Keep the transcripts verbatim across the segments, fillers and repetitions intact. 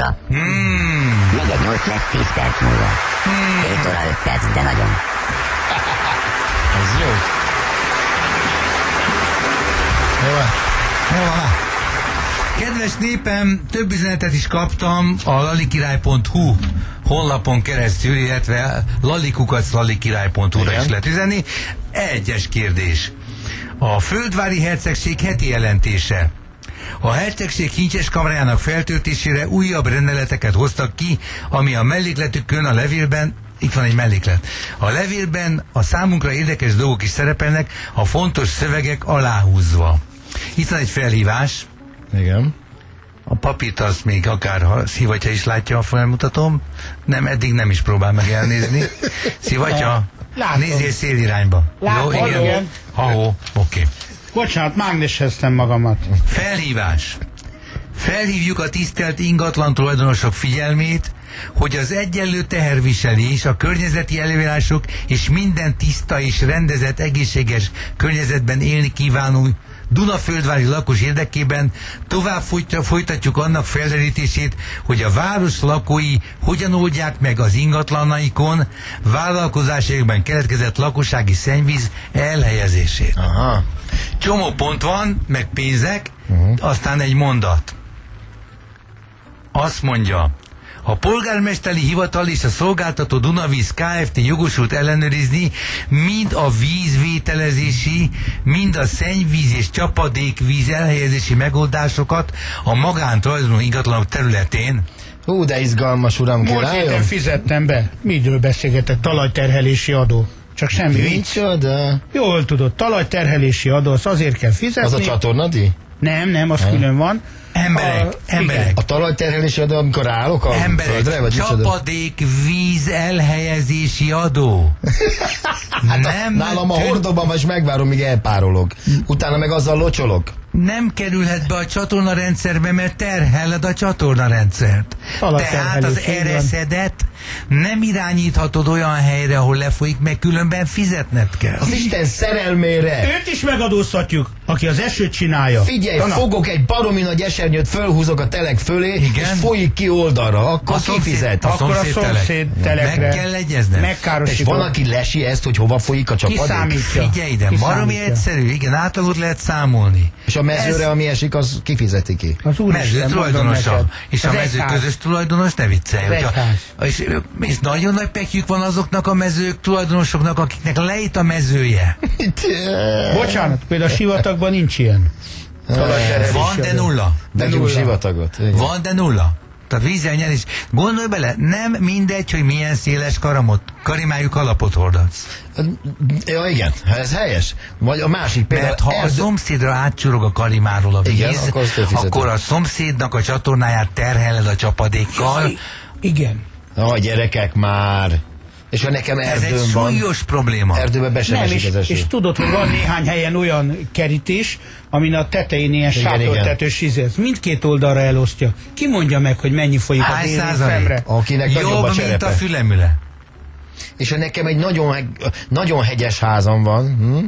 óra. Hmm. negyed nyolc lesz tíz perc múlva. Hmm. hét óra öt perc, de nagyon. Ez jó. Jó van. Jó van. Kedves népem, több üzenetet is kaptam a lalikirály pont hu honlapon keresztül, illetve lalikukac lalikirály pont hu-ra is lehet üzenni. Egyes kérdés. A Földvári Hercegség heti jelentése. A hercegség kincses kamrájának feltöltésére újabb rendeleteket hoztak ki, ami a mellékletükön, a levélben, itt van egy melléklet. A levélben a számunkra érdekes dolgok is szerepelnek, a fontos szövegek aláhúzva. Itt van egy felhívás. Igen. A papírt azt még akár ha Szivatya is látja, ha felmutatom. Nem, eddig nem is próbál meg elnézni. Szivatya, nézzél szélirányba. Látom. Jó, igen. igen. Ahó, oké. Bocsánat, mágneseztem magamat. Felhívás. Felhívjuk a tisztelt ingatlan tulajdonosok figyelmét, hogy az egyenlő teherviselés, a környezeti előírások és minden tiszta és rendezett egészséges környezetben élni kívánó Dunaföldvári lakos érdekében tovább folytatjuk annak felderítését, hogy a város lakói hogyan oldják meg az ingatlanaikon vállalkozásaikban keletkezett lakossági szennyvíz elhelyezését. Aha. Csomó pont van, meg pénzek, uh-huh. aztán egy mondat. Azt mondja, a polgármesteri hivatal és a szolgáltató Dunavíz Kft. Jogosult ellenőrizni mind a vízvételezési, mind a szennyvíz és csapadékvíz elhelyezési megoldásokat a magántulajdonú ingatlanok területén. Hú, de izgalmas, uram, Múlt héten fizettem be. Miről beszélgetett? Talajterhelési adó. Csak semmi vicc. Micsoda? Jól tudod, talajterhelési adó, az azért kell fizetni. Az a csatornadi? Nem, nem, az nem. külön van. Emberek, a, emberek. A talajterhelési adó, amikor állok a emberek, földre, vagy csapadék víz elhelyezési adó. Hát nem, nálam a tön... hordóban vagy megvárom, míg elpárolog. Utána meg azzal locsolok. Nem kerülhet be a csatornarendszerbe, mert terheled a csatornarendszert. Tehát az ereszedet nem irányíthatod olyan helyre, ahol lefolyik, meg különben fizetned kell. Az Isten szerelmére! Őt is megadóztatjuk, aki az esőt csinálja. Figyelj, Tana. fogok egy baromi nagy esernyőt, fölhúzok a telek fölé, igen? És folyik ki oldalra, akkor a kifizet. A akkor a szomszéd telekre. Meg kell egyeznem. És van, aki lesi ezt, hogy hova folyik a csapadék? Kiszámítja. Figyelj ide, baromi egyszerű, igen, átlagot lehet számolni. És a mezőre, ez... ami esik, az kifizeti ki. Az mező tulajdonosa. És a mező közös tulajdonos, ne viccelj. Hogyha, és, és nagyon nagy pekjük van azoknak a mezők tulajdonosoknak, akiknek lejt a mezője. Bocsánat, például a sivatagban nincs ilyen. Van, de nulla. De nulla. Sivatagot. Igen. Van, de nulla. Tehát vízzel nyerés. Gondolj bele, nem mindegy, hogy milyen széles karamot, karimájú kalapot hordatsz. Ja, igen, ez helyes. Vagy a másik például... Mert ha erdő... a szomszédra átcsurog a karimáról a víz, igen, akkor, akkor a szomszédnak a csatornáját terheled a csapadékkal. Jaj, igen. A gyerekek már... És ha nekem erdőm ez egy van, súlyos probléma. Erdőbe be sem esik az eső. És tudod, hogy van néhány helyen olyan kerítés, amin a tetején ilyen sátortetős izéz. Mindkét oldalra elosztja. Ki mondja meg, hogy mennyi folyik a déli szemre? Akinek jobb, a mint a fülemüle. És ha nekem egy nagyon, nagyon hegyes házam van, hm?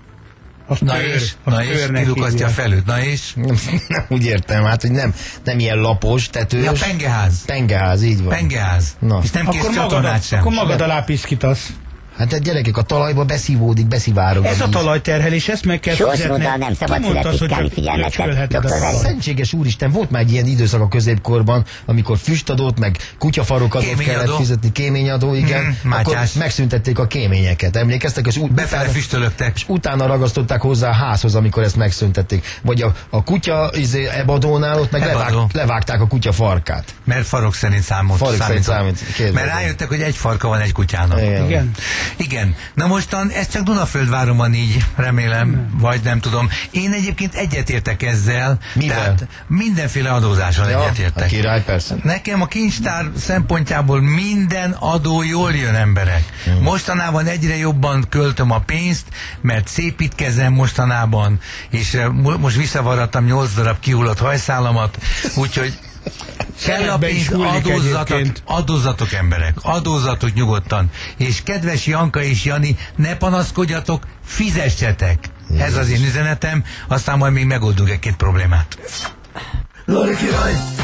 Na kör, és, na és kilukasztja felőtt, na és? Nem, nem úgy értem, hát, hogy nem, nem ilyen lapos, tetős. Ja, pengeház. Pengeház, így van. Pengeház. Na. És nem kész csatornát sem. Akkor magad alá piszkítasz. Hát egy gyerekek, a talajba beszívódik, beszivárog. Ez a, a talajterhelés, ezt meg kell fizetni. Sorsmóddal nem szabad születni, figyelmeztet, doktor Veri. Szentséges úristen, volt már egy ilyen időszak a középkorban, amikor füstadót, meg kutyafarokadót kellett fizetni, kéményadó, igen. Hmm, akkor megszüntették a kéményeket. Emlékeztek? És úgy, befele füstölögtek. És utána ragasztották hozzá a házhoz, amikor ezt megszüntették. Vagy a, a kutya izé, ebadónál ott meg levág, levágták a kutya farkát. Mert farok szerint számolt. Farok szerint számít. Mert rájöttek, hogy egy farka van egy kutyának. Igen. igen. Igen. Na mostan ez csak Dunaföldváron van így, remélem, hmm. vagy nem tudom. Én egyébként egyetértek ezzel. Mivel? Tehát mindenféle adózással ja, egyetértek. A király, persze. Nekem a kincstár szempontjából minden adó jól jön, emberek. Hmm. Mostanában egyre jobban költöm a pénzt, mert szépítkezem mostanában, és most visszavaradtam nyolc darab kihullott hajszálamat, úgyhogy kell a pénz, adózzatok, adózzatok emberek, adózzatok nyugodtan. És kedves Janka és Jani, ne panaszkodjatok, fizessetek. Jézus. Ez az én üzenetem, aztán majd még megoldunk egy-két problémát. Lali király!